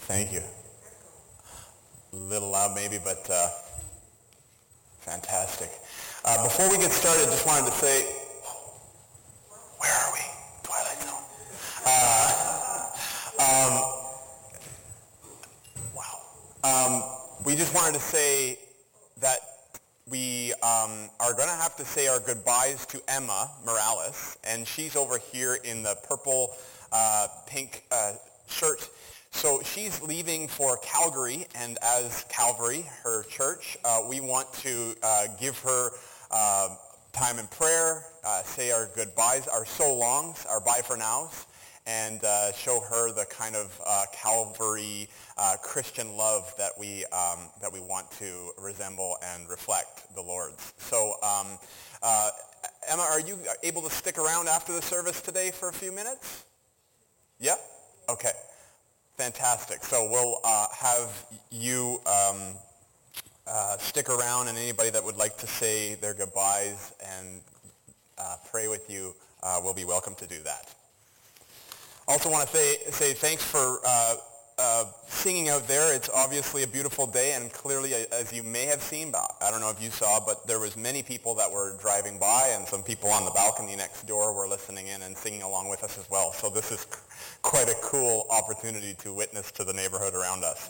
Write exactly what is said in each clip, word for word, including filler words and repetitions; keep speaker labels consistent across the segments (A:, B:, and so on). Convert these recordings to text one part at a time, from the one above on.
A: Thank you. A little loud maybe, but uh, fantastic. Uh, before we get started, just wanted to say, where are we? Twilight Zone. Uh, um, wow. Um, we just wanted to say that we um, are going to have to say our goodbyes to Emma Morales, and she's over here in the purple, uh, pink uh, shirt. So she's leaving for Calgary, and as Calvary, her church, uh, we want to uh, give her uh, time in prayer, uh, say our goodbyes, our so longs, our bye for nows, and uh, show her the kind of uh, Calvary uh, Christian love that we um, that we want to resemble and reflect the Lord's. So um, uh, Emma, are you able to stick around after the service today for a few minutes? Yeah? Okay. Fantastic. So we'll uh, have you um, uh, stick around, and anybody that would like to say their goodbyes and uh, pray with you uh, will be welcome to do that. Also want to say, say thanks for uh, uh, singing out there. It's obviously a beautiful day, and clearly, as you may have seen, I don't know if you saw, but there was many people that were driving by, and some people on the balcony next door were listening in and singing along with us as well. So this is quite a cool opportunity to witness to the neighborhood around us.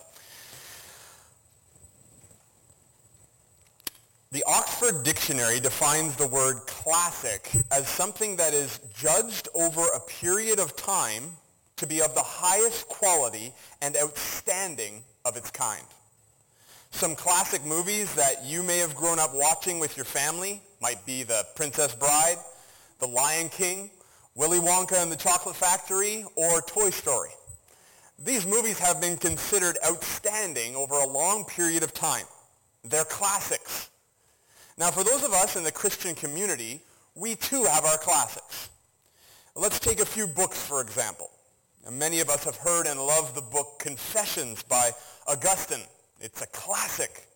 A: The Oxford Dictionary defines the word classic as something that is judged over a period of time to be of the highest quality and outstanding of its kind. Some classic movies that you may have grown up watching with your family might be The Princess Bride, The Lion King, Willy Wonka and the Chocolate Factory, or Toy Story. These movies have been considered outstanding over a long period of time. They're classics. Now, for those of us in the Christian community, we too have our classics. Let's take a few books, for example. And many of us have heard and loved the book Confessions by Augustine. It's a classic.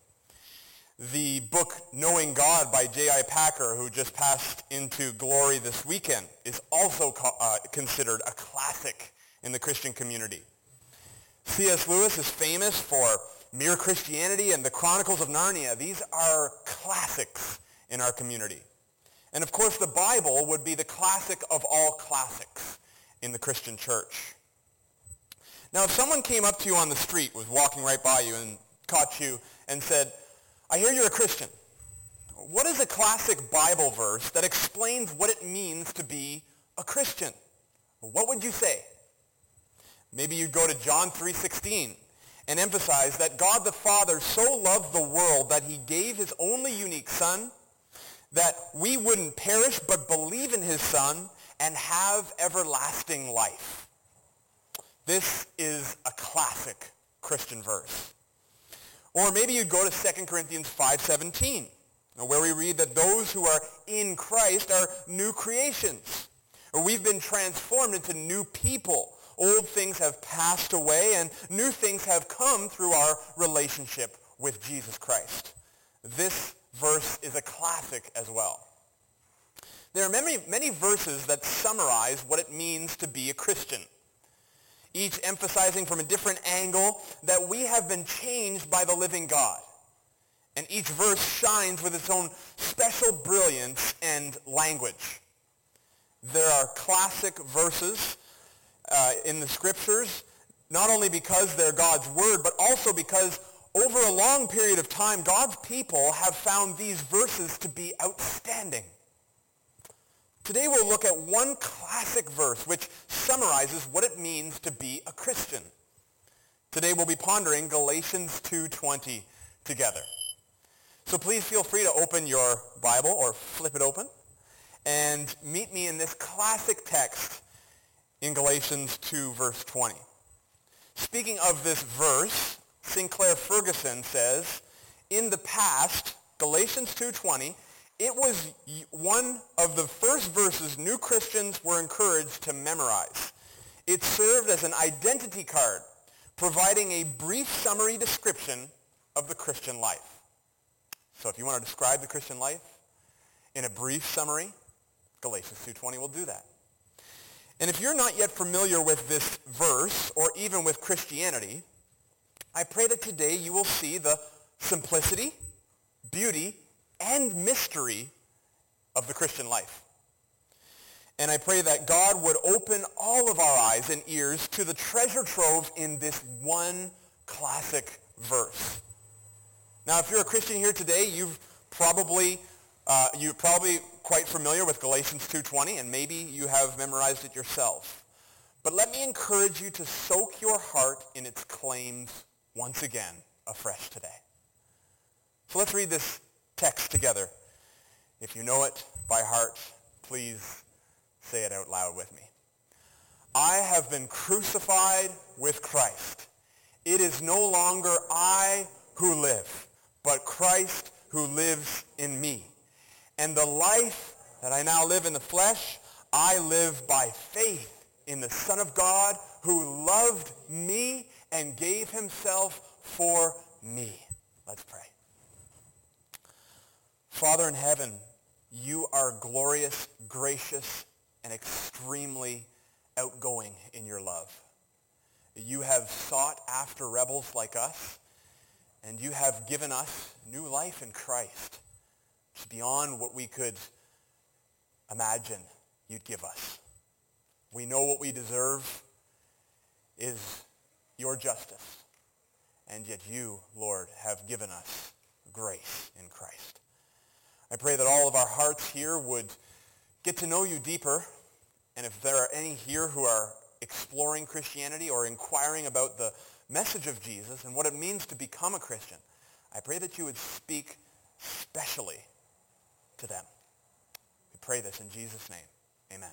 A: The book Knowing God by J I Packer, who just passed into glory this weekend, is also co- uh, considered a classic in the Christian community. C S Lewis is famous for Mere Christianity and the Chronicles of Narnia. These are classics in our community. And of course, the Bible would be the classic of all classics in the Christian church. Now, if someone came up to you on the street, was walking right by you and caught you and said, "I hear you're a Christian. What is a classic Bible verse that explains what it means to be a Christian?" What would you say? Maybe you'd go to John three sixteen and emphasize that God the Father so loved the world that he gave his only unique Son, that we wouldn't perish but believe in his Son and have everlasting life. This is a classic Christian verse. Or maybe you'd go to Second Corinthians five seventeen, where we read that those who are in Christ are new creations, or we've been transformed into new people. Old things have passed away, and new things have come through our relationship with Jesus Christ. This verse is a classic as well. There are many, many verses that summarize what it means to be a Christian, each emphasizing from a different angle that we have been changed by the living God. And each verse shines with its own special brilliance and language. There are classic verses uh, in the scriptures, not only because they're God's word, but also because over a long period of time, God's people have found these verses to be outstanding. Today we'll look at one classic verse which summarizes what it means to be a Christian. Today we'll be pondering Galatians two twenty together. So please feel free to open your Bible or flip it open and meet me in this classic text in Galatians two verse twenty. Speaking of this verse, Sinclair Ferguson says, in the past, Galatians two twenty, it was one of the first verses new Christians were encouraged to memorize. It served as an identity card, providing a brief summary description of the Christian life. So if you want to describe the Christian life in a brief summary, Galatians two twenty will do that. And if you're not yet familiar with this verse, or even with Christianity, I pray that today you will see the simplicity, beauty, and mystery of the Christian life. And I pray that God would open all of our eyes and ears to the treasure trove in this one classic verse. Now, if you're a Christian here today, you've probably, uh, you're probably quite familiar with Galatians two twenty, and maybe you have memorized it yourself. But let me encourage you to soak your heart in its claims once again, afresh today. So let's read this text together. If you know it by heart, please say it out loud with me. I have been crucified with Christ. It is no longer I who live, but Christ who lives in me. And the life that I now live in the flesh, I live by faith in the Son of God who loved me and gave himself for me. Let's pray. Father in heaven, you are glorious, gracious, and extremely outgoing in your love. You have sought after rebels like us, and you have given us new life in Christ. It's beyond what we could imagine you'd give us. We know what we deserve is your justice, and yet you, Lord, have given us grace in Christ. I pray that all of our hearts here would get to know you deeper, and if there are any here who are exploring Christianity or inquiring about the message of Jesus and what it means to become a Christian, I pray that you would speak specially to them. We pray this in Jesus' name. Amen.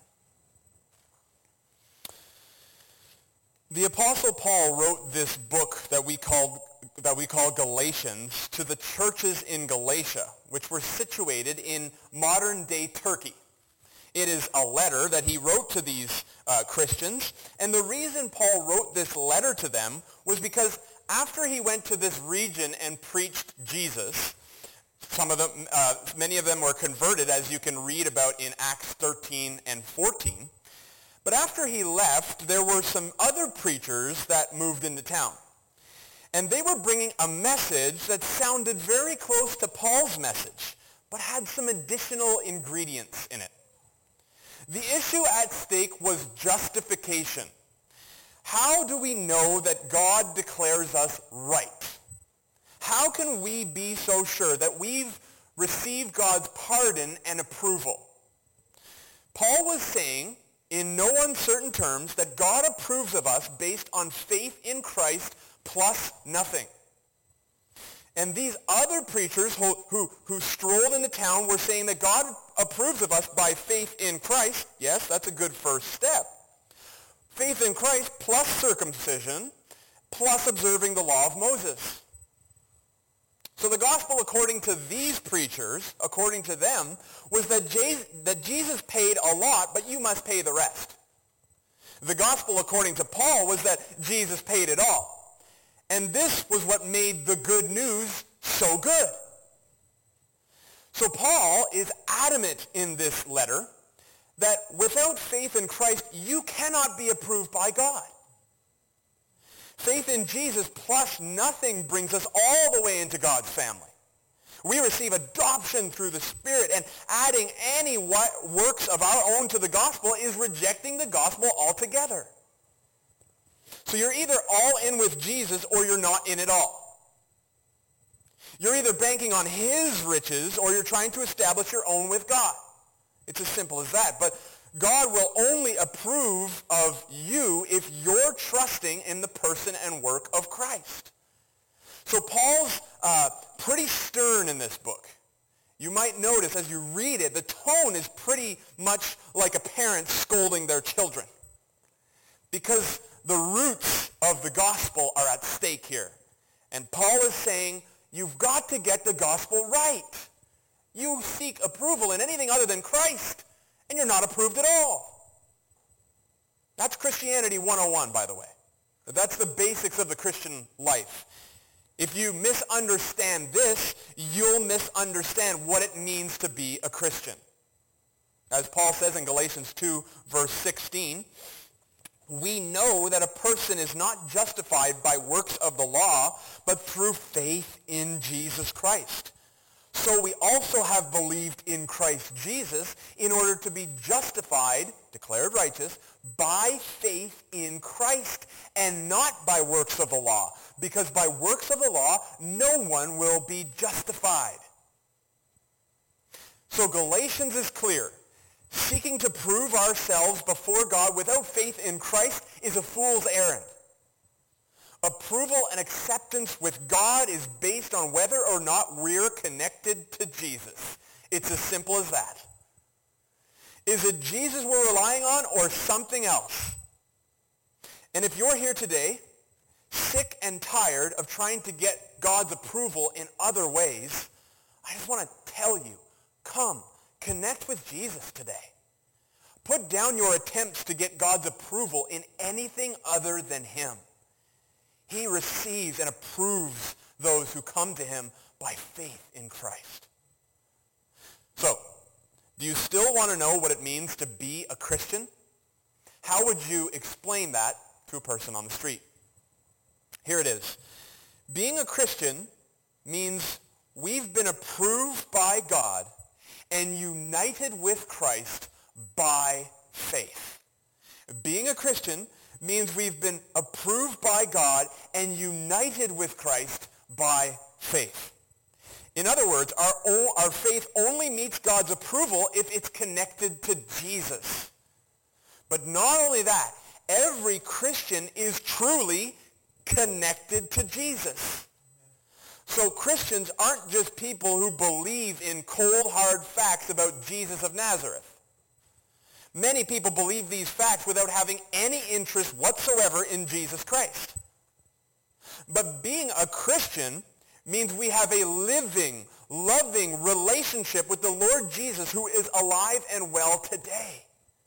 A: The Apostle Paul wrote this book that we called that we call Galatians to the churches in Galatia, which were situated in modern-day Turkey. It is a letter that he wrote to these uh, Christians, and the reason Paul wrote this letter to them was because after he went to this region and preached Jesus, some of them, uh, many of them were converted, as you can read about in Acts thirteen and fourteen. But after he left, there were some other preachers that moved into town. And they were bringing a message that sounded very close to Paul's message, but had some additional ingredients in it. The issue at stake was justification. How do we know that God declares us right? How can we be so sure that we've received God's pardon and approval? Paul was saying, in no uncertain terms, that God approves of us based on faith in Christ plus nothing. And these other preachers who, who, who strolled into town were saying that God approves of us by faith in Christ. Yes, that's a good first step. Faith in Christ plus circumcision plus observing the law of Moses. So the gospel according to these preachers, according to them, was that, Je- that Jesus paid a lot, but you must pay the rest. The gospel according to Paul was that Jesus paid it all. And this was what made the good news so good. So Paul is adamant in this letter that without faith in Christ, you cannot be approved by God. Faith in Jesus plus nothing brings us all the way into God's family. We receive adoption through the Spirit, and adding any works of our own to the gospel is rejecting the gospel altogether. So you're either all in with Jesus or you're not in at all. You're either banking on his riches or you're trying to establish your own with God. It's as simple as that. But God will only approve of you if you're trusting in the person and work of Christ. So Paul's uh, pretty stern in this book. You might notice as you read it, the tone is pretty much like a parent scolding their children. Because the roots of the gospel are at stake here. And Paul is saying, you've got to get the gospel right. You seek approval in anything other than Christ, and you're not approved at all. That's Christianity one oh one, by the way. That's the basics of the Christian life. If you misunderstand this, you'll misunderstand what it means to be a Christian. As Paul says in Galatians two, verse sixteen, we know that a person is not justified by works of the law, but through faith in Jesus Christ. So we also have believed in Christ Jesus in order to be justified, declared righteous, by faith in Christ, and not by works of the law, because by works of the law, no one will be justified. So Galatians is clear. Seeking to prove ourselves before God without faith in Christ is a fool's errand. Approval and acceptance with God is based on whether or not we're connected to Jesus. It's as simple as that. Is it Jesus we're relying on or something else? And if you're here today, sick and tired of trying to get God's approval in other ways, I just want to tell you, come, connect with Jesus today. Put down your attempts to get God's approval in anything other than him. He receives and approves those who come to him by faith in Christ. So, do you still want to know what it means to be a Christian? How would you explain that to a person on the street? Here it is. Being a Christian means we've been approved by God and united with Christ by faith. Being a Christian means we've been approved by God and united with Christ by faith. In other words, our, o- our faith only meets God's approval if it's connected to Jesus. But not only that, every Christian is truly connected to Jesus. So Christians aren't just people who believe in cold, hard facts about Jesus of Nazareth. Many people believe these facts without having any interest whatsoever in Jesus Christ. But being a Christian means we have a living, loving relationship with the Lord Jesus who is alive and well today.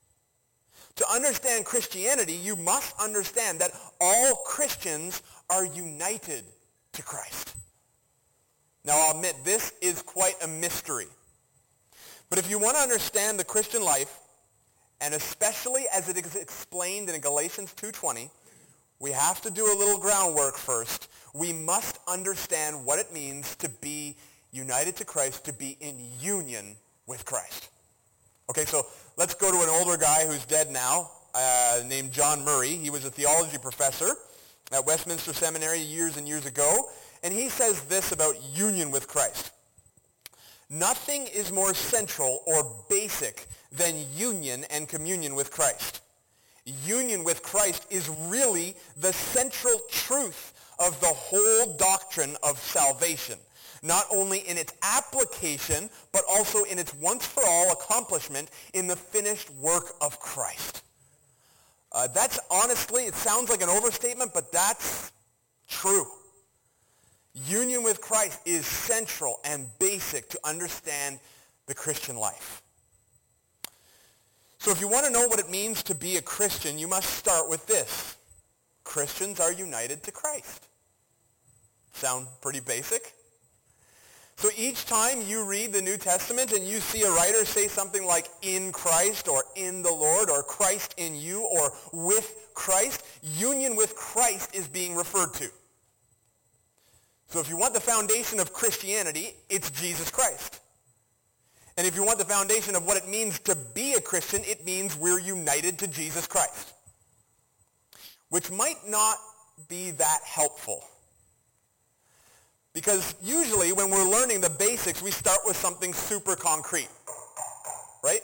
A: To understand Christianity, you must understand that all Christians are united to Christ. Now, I'll admit, this is quite a mystery. But if you want to understand the Christian life, and especially as it is explained in Galatians two twenty, we have to do a little groundwork first. We must understand what it means to be united to Christ, to be in union with Christ. Okay, so let's go to an older guy who's dead now, uh, named John Murray. He was a theology professor at Westminster Seminary years and years ago, and he says this about union with Christ. Nothing is more central or basic than union and communion with Christ. Union with Christ is really the central truth of the whole doctrine of salvation, not only in its application, but also in its once-for-all accomplishment in the finished work of Christ. Uh, that's honestly, it sounds like an overstatement, but that's true. Union with Christ is central and basic to understand the Christian life. So if you want to know what it means to be a Christian, you must start with this. Christians are united to Christ. Sound pretty basic? So each time you read the New Testament and you see a writer say something like in Christ or in the Lord or Christ in you or with Christ, union with Christ is being referred to. So if you want the foundation of Christianity, it's Jesus Christ. And if you want the foundation of what it means to be a Christian, it means we're united to Jesus Christ. Which might not be that helpful. Because usually when we're learning the basics, we start with something super concrete. Right?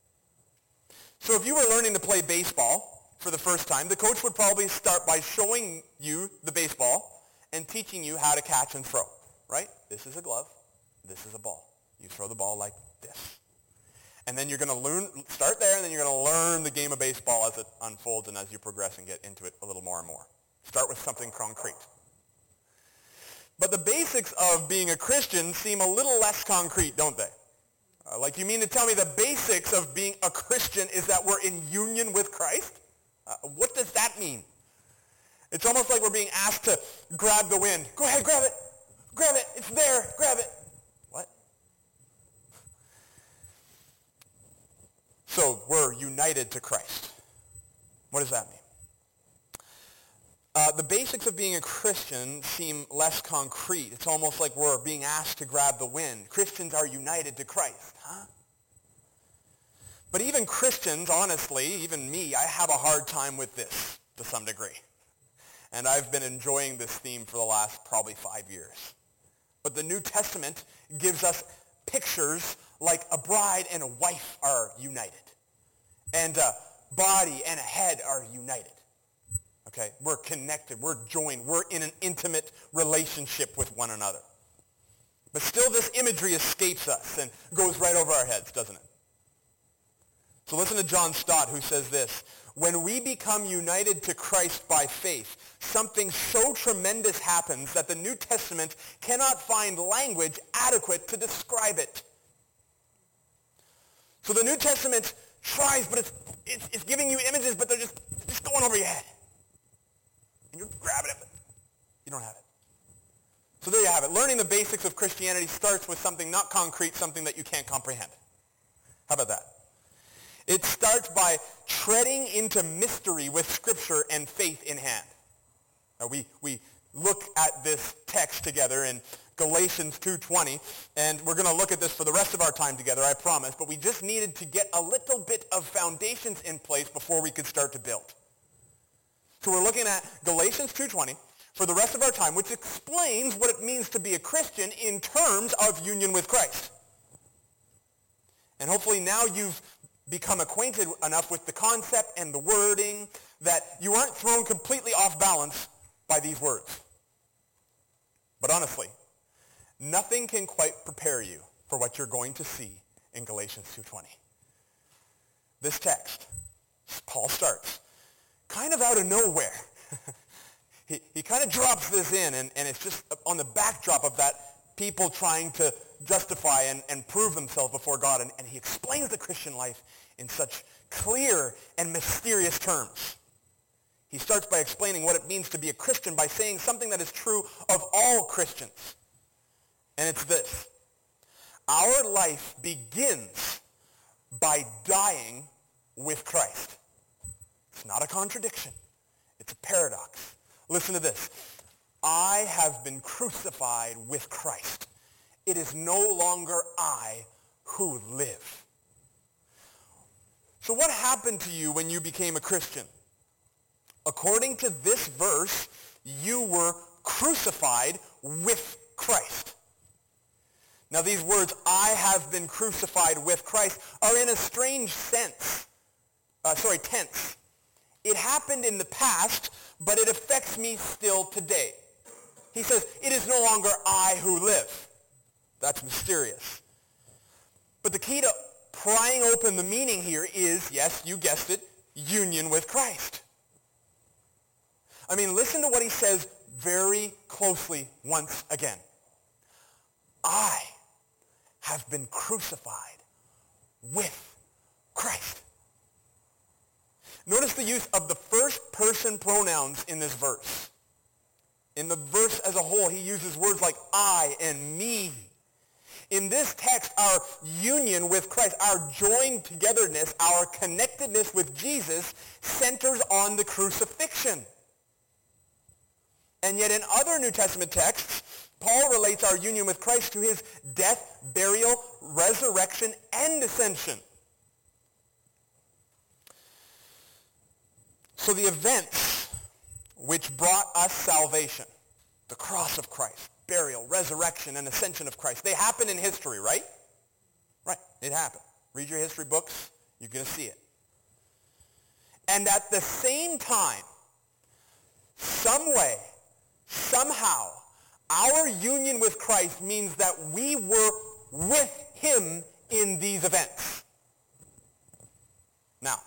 A: So if you were learning to play baseball for the first time, the coach would probably start by showing you the baseball and teaching you how to catch and throw, right? This is a glove. This is a ball. You throw the ball like this. And then you're going to learn, start there, and then you're going to learn the game of baseball as it unfolds and as you progress and get into it a little more and more. Start with something concrete. But the basics of being a Christian seem a little less concrete, don't they? Uh, like, you mean to tell me the basics of being a Christian is that we're in union with Christ? Uh, what does that mean? It's almost like we're being asked to grab the wind. Go ahead, grab it. Grab it. It's there. Grab it. What? So we're united to Christ. What does that mean? basics of being a Christian seem less concrete. It's almost like we're being asked to grab the wind. Christians are united to Christ, huh? But even Christians, honestly, even me, I have a hard time with this to some degree. And I've been enjoying this theme for the last probably five years. But the New Testament gives us pictures like a bride and a wife are united. And a body and a head are united. Okay? We're connected. We're joined. We're in an intimate relationship with one another. But still this imagery escapes us and goes right over our heads, doesn't it? So listen to John Stott, who says this: when we become united to Christ by faith, something so tremendous happens that the New Testament cannot find language adequate to describe it. So the New Testament tries, but it's, it's, it's giving you images, but they're just, just going over your head. And you're grabbing it, but you don't have it. So there you have it. Learning the basics of Christianity starts with something not concrete, something that you can't comprehend. How about that? It starts by treading into mystery with Scripture and faith in hand. Now we, we look at this text together in Galatians two twenty, and we're going to look at this for the rest of our time together, I promise, but we just needed to get a little bit of foundations in place before we could start to build. So we're looking at Galatians two twenty for the rest of our time, which explains what it means to be a Christian in terms of union with Christ. And hopefully now you've become acquainted enough with the concept and the wording that you aren't thrown completely off balance by these words. But honestly, nothing can quite prepare you for what you're going to see in Galatians two twenty. This text, Paul starts kind of out of nowhere. he, he kind of drops this in, and, and it's just on the backdrop of that people trying to justify and, and prove themselves before God. And, and he explains the Christian life in such clear and mysterious terms. He starts by explaining what it means to be a Christian by saying something that is true of all Christians. And it's this: our life begins by dying with Christ. It's not a contradiction. It's a paradox. Listen to this. I have been crucified with Christ. It is no longer I who live. So what happened to you when you became a Christian? According to this verse, you were crucified with Christ. Now these words, I have been crucified with Christ, are in a strange sense. Uh, sorry, tense. It happened in the past, but it affects me still today. He says, it is no longer I who live. That's mysterious. But the key to prying open the meaning here is, yes, you guessed it, union with Christ. I mean, listen to what he says very closely once again. I have been crucified with Christ. Notice the use of the first person pronouns in this verse. In the verse as a whole, he uses words like I and me. In this text, our union with Christ, our joined togetherness, our connectedness with Jesus centers on the crucifixion. And yet in other New Testament texts, Paul relates our union with Christ to his death, burial, resurrection, and ascension. So the events which brought us salvation, the cross of Christ, burial, resurrection, and ascension of Christ, they happen in history, right? Right, it happened. Read your history books, you're going to see it. And at the same time, some way, somehow, our union with Christ means that we were with him in these events. Now,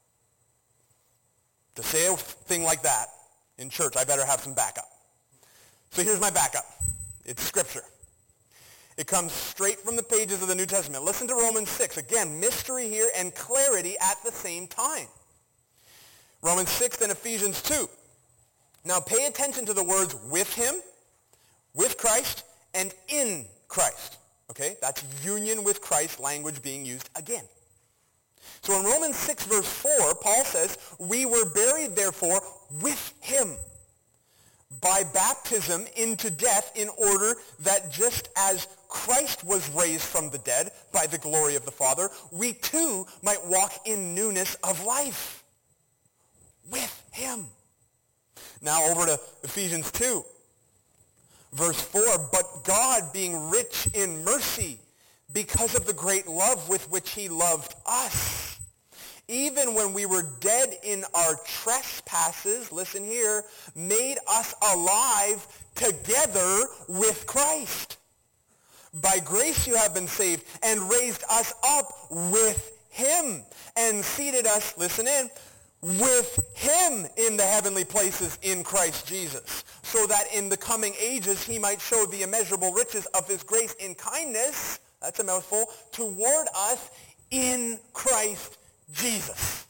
A: to say a thing like that in church, I better have some backup. So here's my backup. It's Scripture. It comes straight from the pages of the New Testament. Listen to Romans six. Again, mystery here and clarity at the same time. Romans six and Ephesians two. Now pay attention to the words with him, with Christ, and in Christ. Okay? That's union with Christ language being used again. So in Romans six verse four, Paul says, we were buried therefore with him. by baptism into death, in order that just as Christ was raised from the dead by the glory of the Father, we too might walk in newness of life with him. Now over to Ephesians two, verse four. But God, being rich in mercy, because of the great love with which he loved us, even when we were dead in our trespasses, listen here, made us alive together with Christ. By grace you have been saved, and raised us up with him, and seated us, listen in, with him in the heavenly places in Christ Jesus, so that in the coming ages he might show the immeasurable riches of his grace in kindness, that's a mouthful, toward us in Christ Jesus.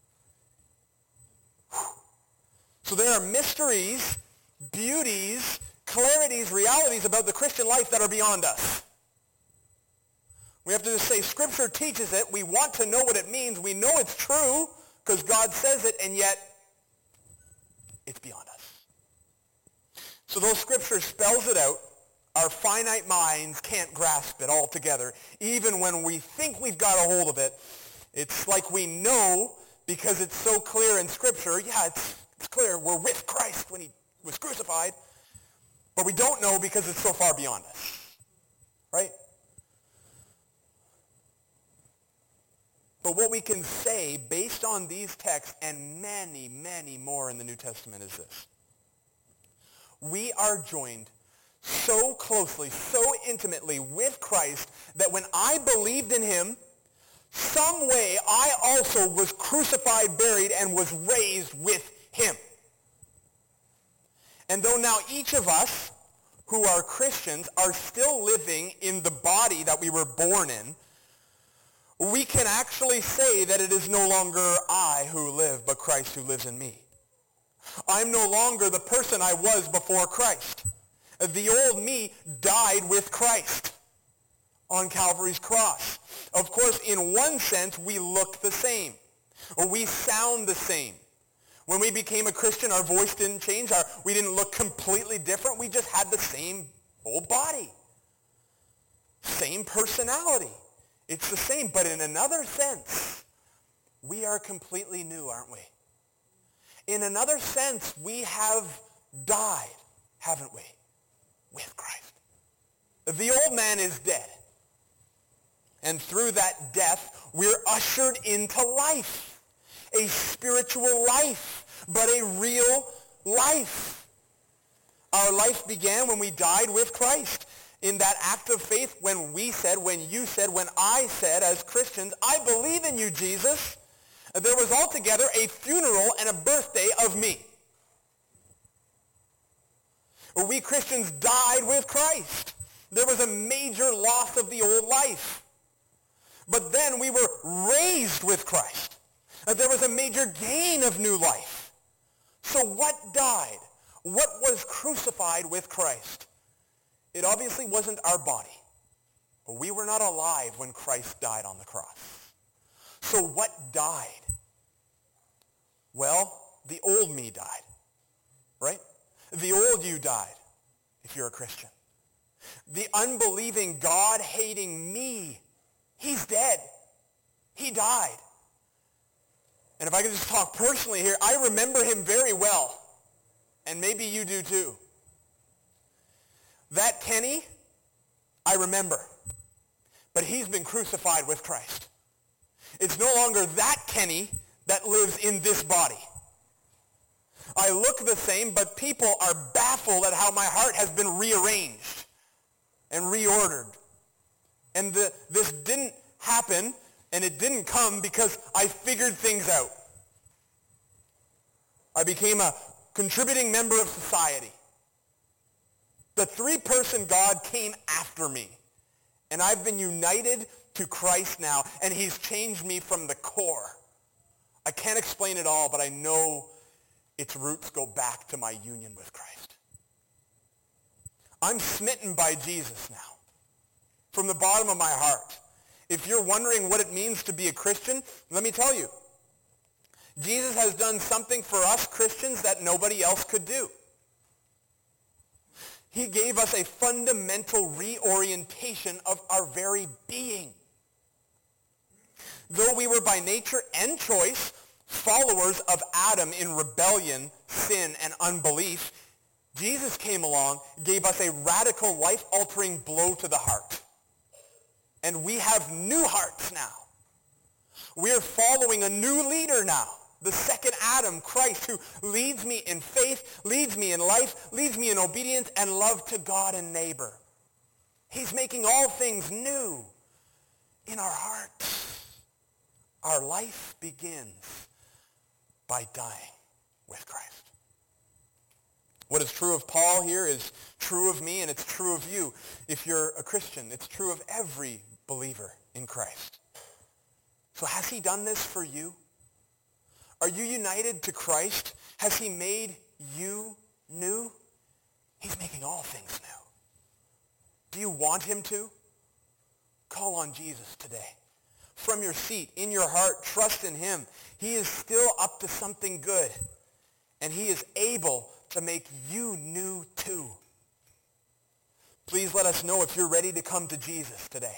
A: Whew. So there are mysteries, beauties, clarities, realities about the Christian life that are beyond us. We have to just say, Scripture teaches it. We want to know what it means. We know it's true because God says it, and yet it's beyond us. So though Scripture spells it out, our finite minds can't grasp it altogether. Even when we think we've got a hold of it, it's like we know because it's so clear in Scripture. Yeah, it's, it's clear. We're with Christ when he was crucified. But we don't know because it's so far beyond us. Right? But what we can say based on these texts and many, many more in the New Testament is this. We are joined so closely, so intimately with Christ that when I believed in him, some way I also was crucified, buried, and was raised with him. And though now each of us who are Christians are still living in the body that we were born in, we can actually say that it is no longer I who live, but Christ who lives in me. I'm no longer the person I was before Christ. The old me died with Christ on Calvary's cross. Of course, in one sense, we look the same, or we sound the same. When we became a Christian, our voice didn't change. Our, we didn't look completely different. We just had the same old body, same personality. It's the same, but in another sense, we are completely new, aren't we? In another sense, we have died, haven't we, with Christ. The old man is dead. And through that death, we're ushered into life. A spiritual life, but a real life. Our life began when we died with Christ. In that act of faith, when we said, when you said, when I said as Christians, I believe in you, Jesus, there was altogether a funeral and a birthday of me. We Christians died with Christ. There was a major loss of the old life. But then we were raised with Christ. There was a major gain of new life. So what died? What was crucified with Christ? It obviously wasn't our body. We were not alive when Christ died on the cross. So what died? Well, the old me died, right? The old you died, if you're a Christian. The unbelieving, God-hating me, he's dead. He died. And if I could just talk personally here, I remember him very well. And maybe you do too. That Kenny, I remember. But he's been crucified with Christ. It's no longer that Kenny that lives in this body. I look the same, but people are baffled at how my heart has been rearranged and reordered. And the, this didn't happen, and it didn't come because I figured things out. I became a contributing member of society. The three-person God came after me. And I've been united to Christ now, and he's changed me from the core. I can't explain it all, but I know its roots go back to my union with Christ. I'm smitten by Jesus now, from the bottom of my heart. If you're wondering what it means to be a Christian, let me tell you. Jesus has done something for us Christians that nobody else could do. He gave us a fundamental reorientation of our very being. Though we were by nature and choice followers of Adam in rebellion, sin, and unbelief, Jesus came along, gave us a radical, life-altering blow to the heart. And we have new hearts now. We are following a new leader now. The second Adam, Christ, who leads me in faith, leads me in life, leads me in obedience and love to God and neighbor. He's making all things new in our hearts. Our life begins by dying with Christ. What is true of Paul here is true of me, and it's true of you. If you're a Christian, it's true of every believer in Christ. So has he done this for you? Are you united to Christ? Has he made you new? He's making all things new. Do you want him to? Call on Jesus today. From your seat, in your heart, trust in him. He is still up to something good. And he is able to make you new too. Please let us know if you're ready to come to Jesus today.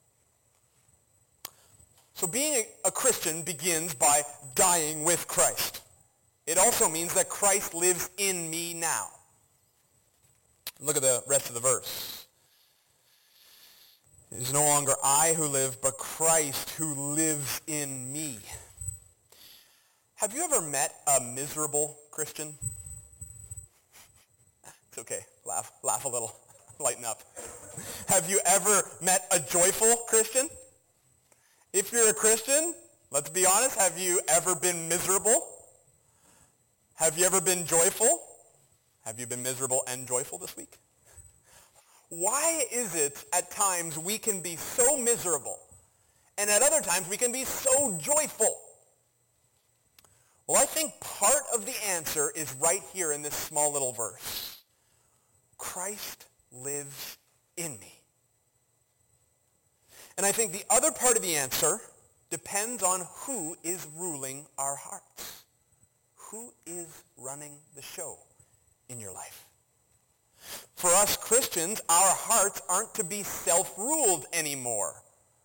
A: So being a Christian begins by dying with Christ. It also means that Christ lives in me now. Look at the rest of the verse. It is no longer I who live, but Christ who lives in me. Have you ever met a miserable Christian? It's okay. Laugh, laugh a little. Lighten up. Have you ever met a joyful Christian? If you're a Christian, let's be honest, have you ever been miserable? Have you ever been joyful? Have you been miserable and joyful this week? Why is it at times we can be so miserable and at other times we can be so joyful? Well, I think part of the answer is right here in this small little verse. Christ lives in me. And I think the other part of the answer depends on who is ruling our hearts. Who is running the show in your life? For us Christians, our hearts aren't to be self-ruled anymore.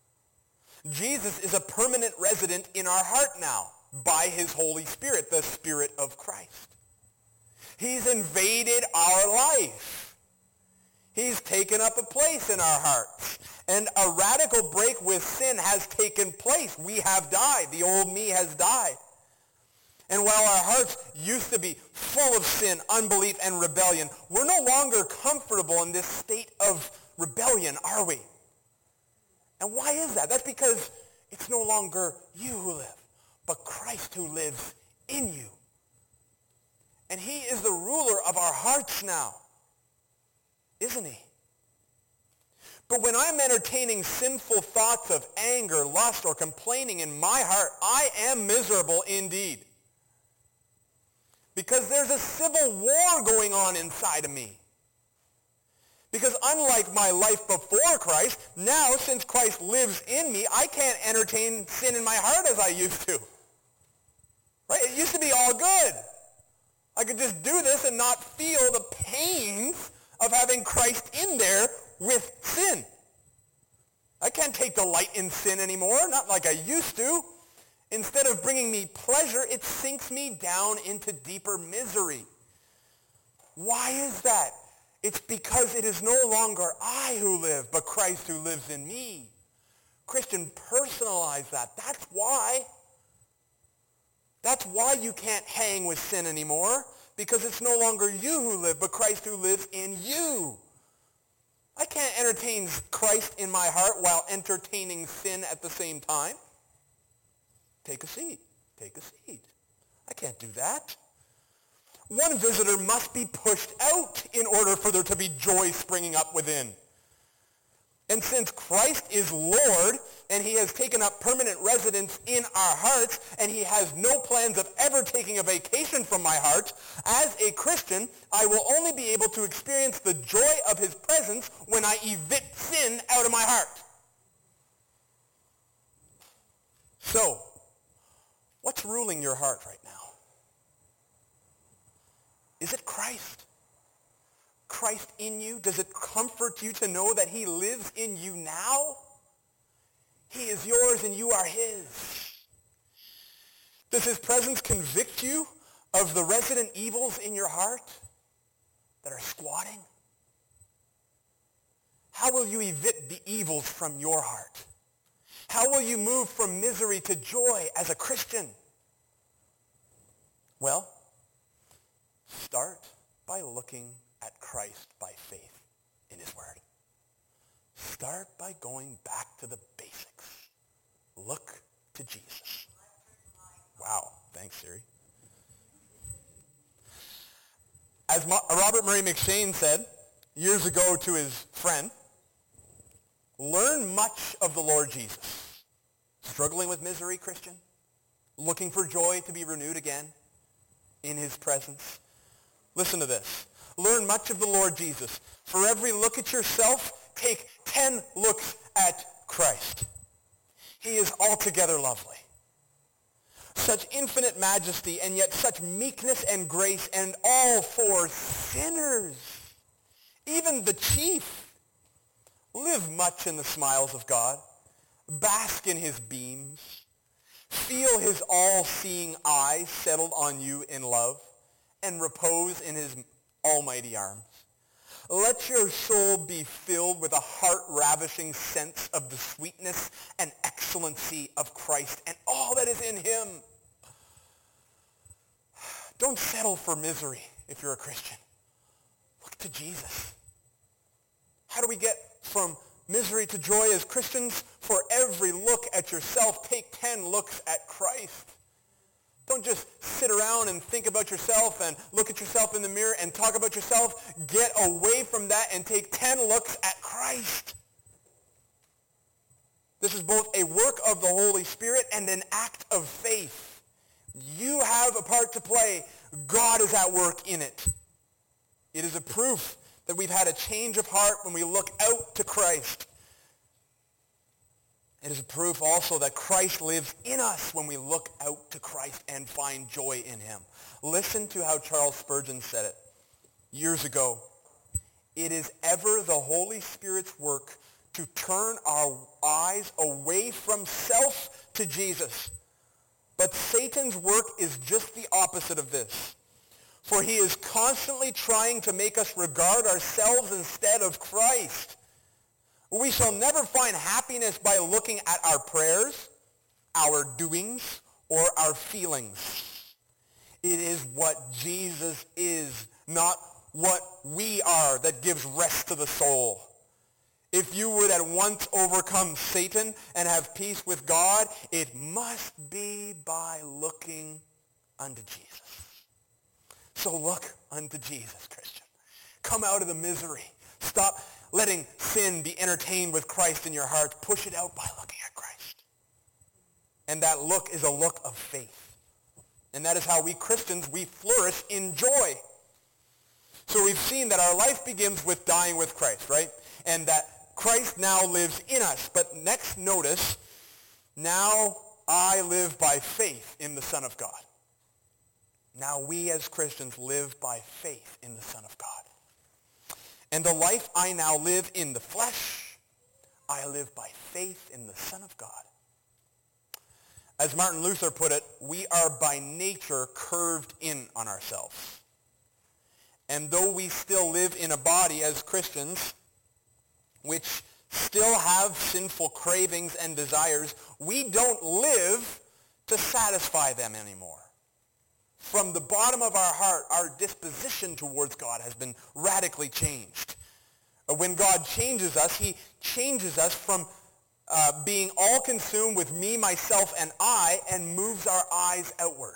A: Jesus is a permanent resident in our heart now by his Holy Spirit, the Spirit of Christ. He's invaded our life. He's taken up a place in our hearts. And a radical break with sin has taken place. We have died. The old me has died. And while our hearts used to be full of sin, unbelief, and rebellion, we're no longer comfortable in this state of rebellion, are we? And why is that? That's because it's no longer you who live, but Christ who lives in you. And he is the ruler of our hearts now, isn't he? But when I'm entertaining sinful thoughts of anger, lust, or complaining in my heart, I am miserable indeed. Because there's a civil war going on inside of me. Because unlike my life before Christ, now since Christ lives in me, I can't entertain sin in my heart as I used to. Right? It used to be all good. I could just do this and not feel the pains of having Christ in there with sin. I can't take delight in sin anymore, not like I used to. Instead of bringing me pleasure, it sinks me down into deeper misery. Why is that? It's because it is no longer I who live, but Christ who lives in me. Christian, personalize that. That's why. That's why you can't hang with sin anymore, because it's no longer you who live, but Christ who lives in you. I can't entertain Christ in my heart while entertaining sin at the same time. Take a seat. Take a seat. I can't do that. One visitor must be pushed out in order for there to be joy springing up within. And since Christ is Lord, and he has taken up permanent residence in our hearts, and he has no plans of ever taking a vacation from my heart, as a Christian, I will only be able to experience the joy of his presence when I evict sin out of my heart. So, what's ruling your heart right now? Is it Christ? Christ in you? Does it comfort you to know that he lives in you now? He is yours and you are his. Does his presence convict you of the resident evils in your heart that are squatting? How will you evict the evils from your heart? How will you move from misery to joy as a Christian? Well, start by looking at Christ by faith in his word. Start by going back to the basics. Look to Jesus. Wow. Thanks, Siri. As Ma- Robert Murray McShane said years ago to his friend, learn much of the Lord Jesus. Struggling with misery, Christian? Looking for joy to be renewed again in his presence? Listen to this. Learn much of the Lord Jesus. For every look at yourself, take ten looks at Christ. He is altogether lovely. Such infinite majesty and yet such meekness and grace, and all for sinners. Even the chief. Live much in the smiles of God. Bask in his beams. Feel his all-seeing eye settled on you in love, and repose in his almighty arms. Let your soul be filled with a heart-ravishing sense of the sweetness and excellency of Christ and all that is in him. Don't settle for misery if you're a Christian. Look to Jesus. How do we get from misery to joy as Christians? For every look at yourself, take ten looks at Christ. Don't just sit around and think about yourself and look at yourself in the mirror and talk about yourself. Get away from that and take ten looks at Christ. This is both a work of the Holy Spirit and an act of faith. You have a part to play. God is at work in it. It is a proof that we've had a change of heart when we look out to Christ. It is a proof also that Christ lives in us when we look out to Christ and find joy in him. Listen to how Charles Spurgeon said it years ago. It is ever the Holy Spirit's work to turn our eyes away from self to Jesus. But Satan's work is just the opposite of this. For he is constantly trying to make us regard ourselves instead of Christ. We shall never find happiness by looking at our prayers, our doings, or our feelings. It is what Jesus is, not what we are, that gives rest to the soul. If you would at once overcome Satan and have peace with God, it must be by looking unto Jesus. So look unto Jesus, Christian. Come out of the misery. Stop letting sin be entertained with Christ in your heart. Push it out by looking at Christ. And that look is a look of faith. And that is how we Christians, we flourish in joy. So we've seen that our life begins with dying with Christ, right? And that Christ now lives in us. But next, notice, now I live by faith in the Son of God. Now we as Christians live by faith in the Son of God. And the life I now live in the flesh, I live by faith in the Son of God. As Martin Luther put it, we are by nature curved in on ourselves. And though we still live in a body as Christians, which still have sinful cravings and desires, we don't live to satisfy them anymore. From the bottom of our heart, our disposition towards God has been radically changed. When God changes us, he changes us from uh, being all consumed with me, myself, and I, and moves our eyes outward.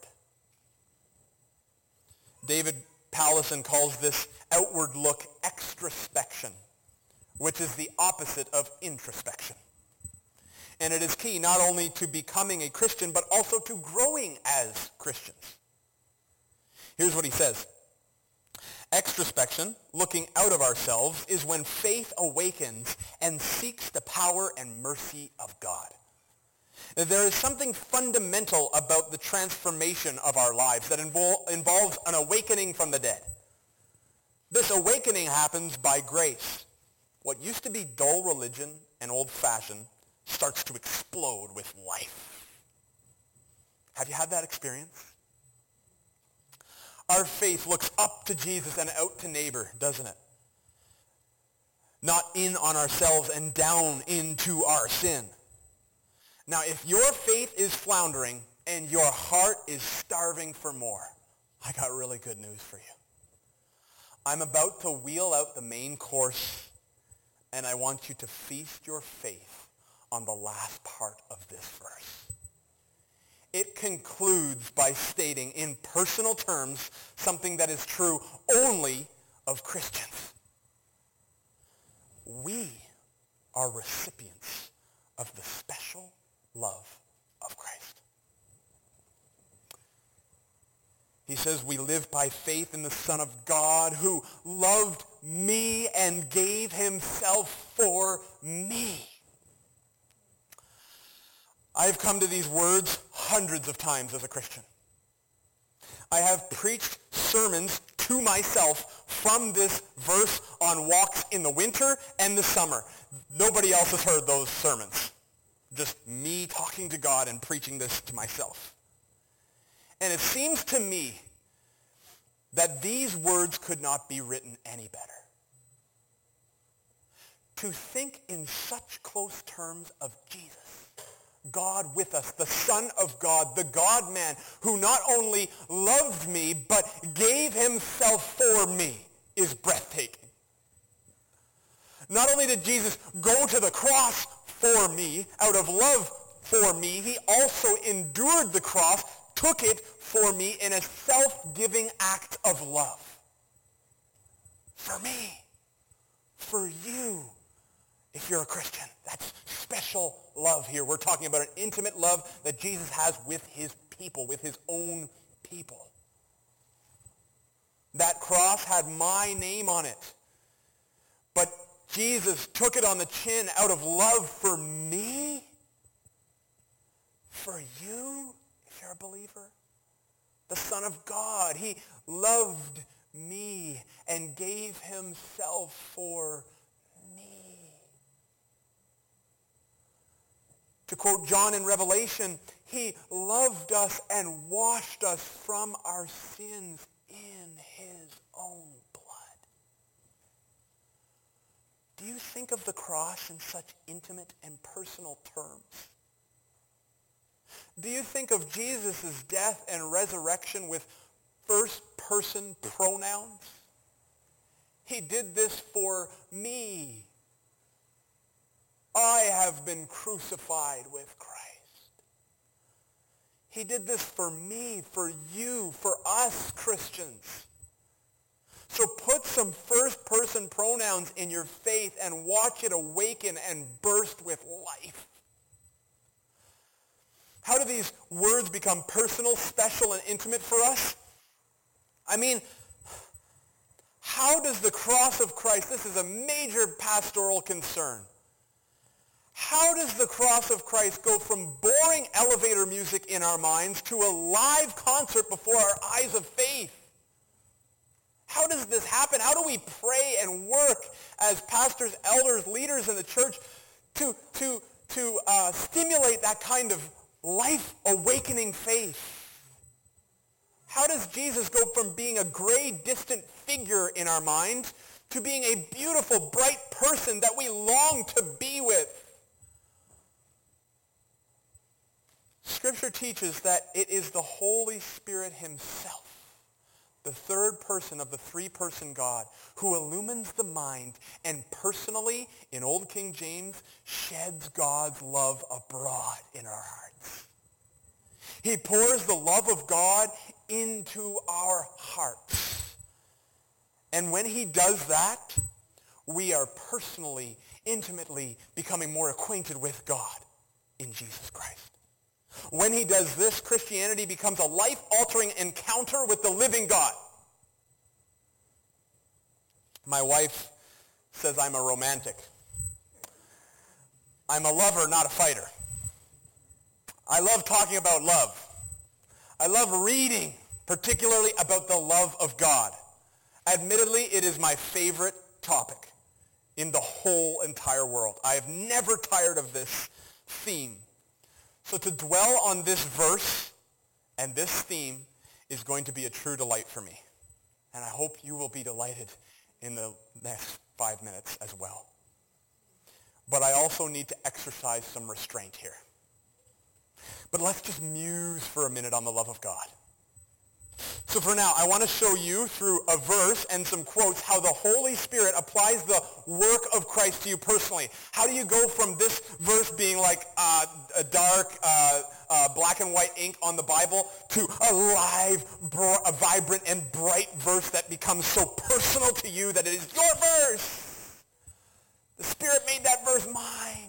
A: David Powlison calls this outward look extrospection, which is the opposite of introspection. And it is key not only to becoming a Christian, but also to growing as Christians. Here's what he says. Extrospection, looking out of ourselves, is when faith awakens and seeks the power and mercy of God. There is something fundamental about the transformation of our lives that invol- involves an awakening from the dead. This awakening happens by grace. What used to be dull religion and old-fashioned starts to explode with life. Have you had that experience? Our faith looks up to Jesus and out to neighbor, doesn't it? Not in on ourselves and down into our sin. Now, if your faith is floundering and your heart is starving for more, I got really good news for you. I'm about to wheel out the main course, and I want you to feast your faith on the last part of this verse. It concludes by stating in personal terms something that is true only of Christians. We are recipients of the special love of Christ. He says we live by faith in the Son of God who loved me and gave himself for me. I've come to these words hundreds of times as a Christian. I have preached sermons to myself from this verse on walks in the winter and the summer. Nobody else has heard those sermons. Just me talking to God and preaching this to myself. And it seems to me that these words could not be written any better. To think in such close terms of Jesus, God with us, the Son of God, the God-man, who not only loved me, but gave himself for me, is breathtaking. Not only did Jesus go to the cross for me, out of love for me, he also endured the cross, took it for me in a self-giving act of love. For me. For you. If you're a Christian, that's special love here. We're talking about an intimate love that Jesus has with his people, with his own people. That cross had my name on it. But Jesus took it on the chin out of love for me, for you, if you're a believer. The Son of God, he loved me and gave himself for me. To quote John in Revelation, he loved us and washed us from our sins in his own blood. Do you think of the cross in such intimate and personal terms? Do you think of Jesus' death and resurrection with first-person pronouns? He did this for me. I have been crucified with Christ. He did this for me, for you, for us Christians. So put some first-person pronouns in your faith and watch it awaken and burst with life. How do these words become personal, special, and intimate for us? I mean, how does the cross of Christ, this is a major pastoral concern, how does the cross of Christ go from boring elevator music in our minds to a live concert before our eyes of faith? How does this happen? How do we pray and work as pastors, elders, leaders in the church to, to, to uh, stimulate that kind of life-awakening faith? How does Jesus go from being a gray, distant figure in our mind to being a beautiful, bright person that we long to be with? Scripture teaches that it is the Holy Spirit himself, the third person of the three-person God, who illumines the mind and personally, in Old King James, sheds God's love abroad in our hearts. He pours the love of God into our hearts. And when he does that, we are personally, intimately becoming more acquainted with God in Jesus Christ. When he does this, Christianity becomes a life-altering encounter with the living God. My wife says I'm a romantic. I'm a lover, not a fighter. I love talking about love. I love reading, particularly about the love of God. Admittedly, it is my favorite topic in the whole entire world. I have never tired of this theme. So to dwell on this verse and this theme is going to be a true delight for me. And I hope you will be delighted in the next five minutes as well. But I also need to exercise some restraint here. But let's just muse for a minute on the love of God. So for now, I want to show you through a verse and some quotes how the Holy Spirit applies the work of Christ to you personally. How do you go from this verse being like uh, a dark, uh, uh, black and white ink on the Bible to a live, br- a vibrant and bright verse that becomes so personal to you that it is your verse? The Spirit made that verse mine.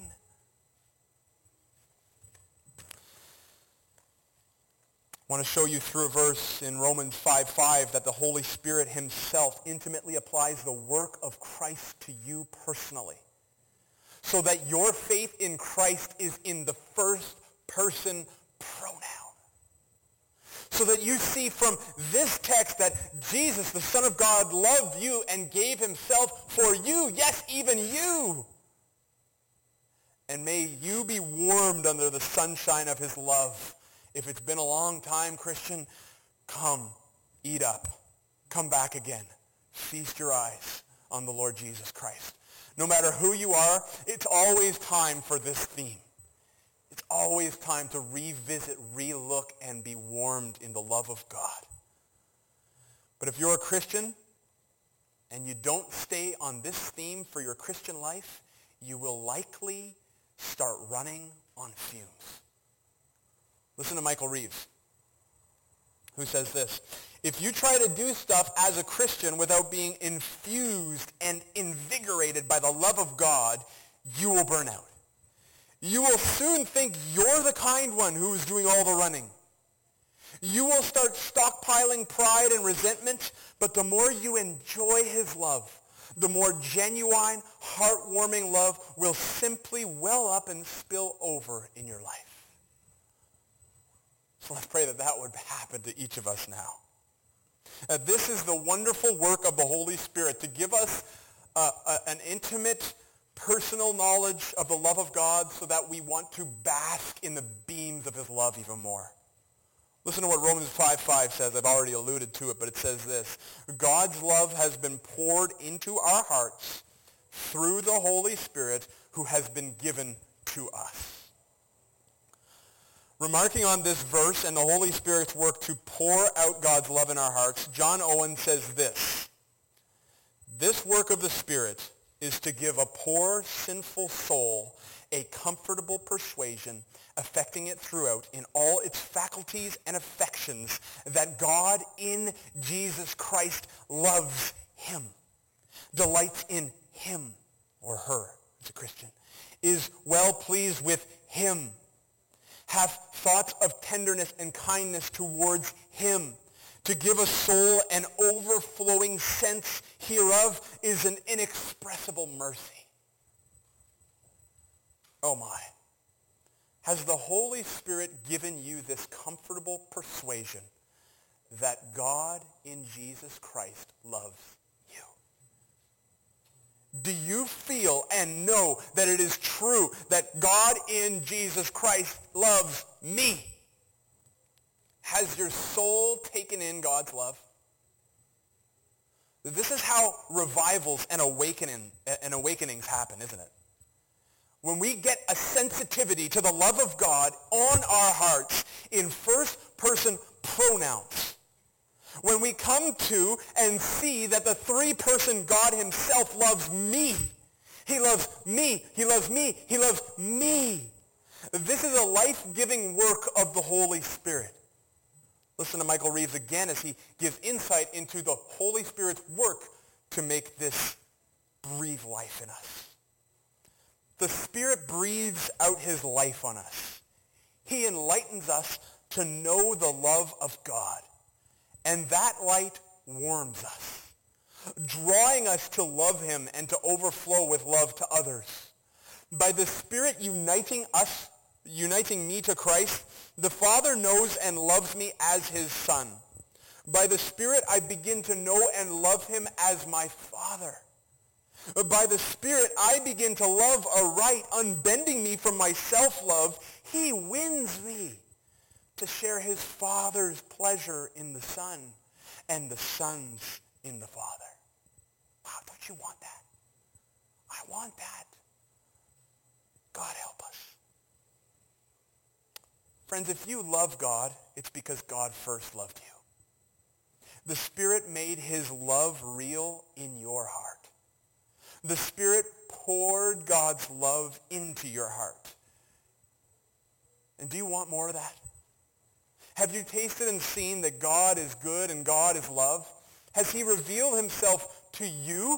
A: I want to show you through a verse in Romans five five that the Holy Spirit himself intimately applies the work of Christ to you personally, so that your faith in Christ is in the first person pronoun. So that you see from this text that Jesus, the Son of God, loved you and gave himself for you, yes, even you. And may you be warmed under the sunshine of his love. If it's been a long time, Christian, come, eat up. Come back again. Feast your eyes on the Lord Jesus Christ. No matter who you are, it's always time for this theme. It's always time to revisit, relook, and be warmed in the love of God. But if you're a Christian and you don't stay on this theme for your Christian life, you will likely start running on fumes. Listen to Michael Reeves, who says this: if you try to do stuff as a Christian without being infused and invigorated by the love of God, you will burn out. You will soon think you're the kind one who is doing all the running. You will start stockpiling pride and resentment, but the more you enjoy his love, the more genuine, heartwarming love will simply well up and spill over in your life. So let's pray that that would happen to each of us now. Uh, this is the wonderful work of the Holy Spirit, to give us uh, uh, an intimate, personal knowledge of the love of God so that we want to bask in the beams of his love even more. Listen to what Romans five five says. I've already alluded to it, but it says this: God's love has been poured into our hearts through the Holy Spirit who has been given to us. Remarking on this verse and the Holy Spirit's work to pour out God's love in our hearts, John Owen says this: this work of the Spirit is to give a poor, sinful soul a comfortable persuasion, affecting it throughout in all its faculties and affections, that God in Jesus Christ loves him, delights in him, or her as a Christian, is well pleased with him, have thoughts of tenderness and kindness towards him. To give a soul an overflowing sense hereof is an inexpressible mercy. Oh my. Has the Holy Spirit given you this comfortable persuasion that God in Jesus Christ loves you? Do you feel and know that it is true that God in Jesus Christ loves me? Has your soul taken in God's love? This is how revivals and awakening and awakenings happen, isn't it? When we get a sensitivity to the love of God on our hearts in first-person pronouns. When we come to and see that the three-person God himself loves me. He loves me. He loves me. He loves me. This is a life-giving work of the Holy Spirit. Listen to Michael Reeves again as he gives insight into the Holy Spirit's work to make this breathe life in us. The Spirit breathes out his life on us. He enlightens us to know the love of God. And that light warms us, drawing us to love him and to overflow with love to others. By the Spirit uniting us, uniting me to Christ, the Father knows and loves me as his Son. By the Spirit, I begin to know and love him as my Father. By the Spirit, I begin to love aright, unbending me from my self-love. He wins me to share his Father's pleasure in the Son and the Son's in the Father. Wow, don't you want that? I want that. God help us. Friends, if you love God, it's because God first loved you. The Spirit made his love real in your heart. The Spirit poured God's love into your heart. And do you want more of that? Have you tasted and seen that God is good and God is love? Has he revealed himself to you?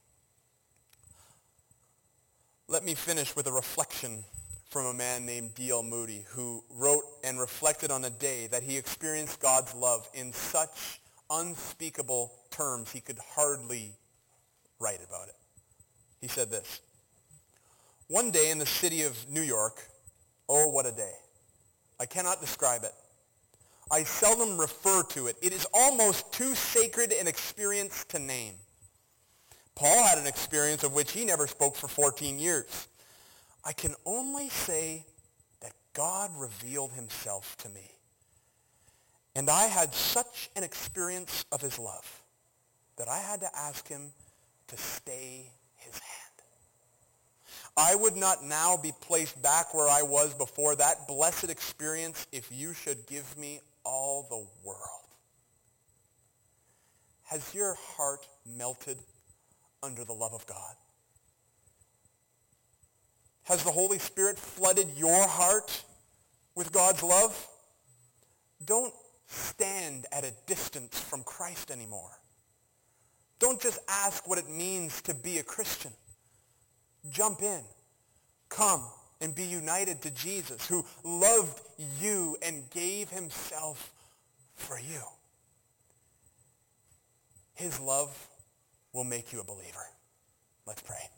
A: Let me finish with a reflection from a man named D L Moody, who wrote and reflected on a day that he experienced God's love in such unspeakable terms he could hardly write about it. He said this: "One day in the city of New York, oh, what a day. I cannot describe it. I seldom refer to it. It is almost too sacred an experience to name. Paul had an experience of which he never spoke for fourteen years. I can only say that God revealed himself to me. And I had such an experience of his love that I had to ask him to stay his hand. I would not now be placed back where I was before that blessed experience if you should give me all the world." Has your heart melted under the love of God? Has the Holy Spirit flooded your heart with God's love? Don't stand at a distance from Christ anymore. Don't just ask what it means to be a Christian. Jump in. Come and be united to Jesus, who loved you and gave himself for you. His love will make you a believer. Let's pray.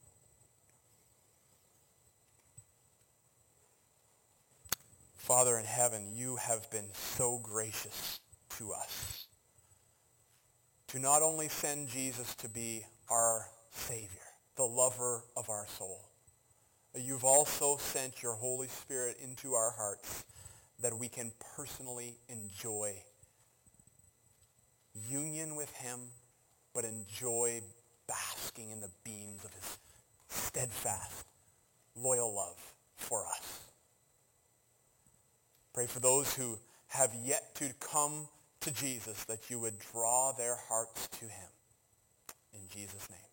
A: Father in heaven, you have been so gracious to us to not only send Jesus to be our Savior, the lover of our soul, you've also sent your Holy Spirit into our hearts that we can personally enjoy union with him, but enjoy basking in the beams of his steadfast, loyal love for us. Pray for those who have yet to come to Jesus, that you would draw their hearts to him. In Jesus' name.